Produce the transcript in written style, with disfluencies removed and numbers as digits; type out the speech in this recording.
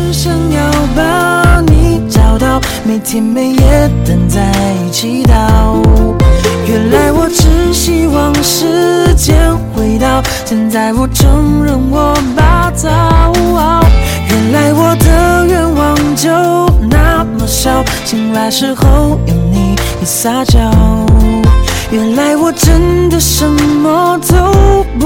想要把你找到，每天每夜等在祈祷。原来我只希望时间回到，现在我承认我暴躁。原来我的愿望就那么少，醒来时候有你一撒娇。原来我真的什么都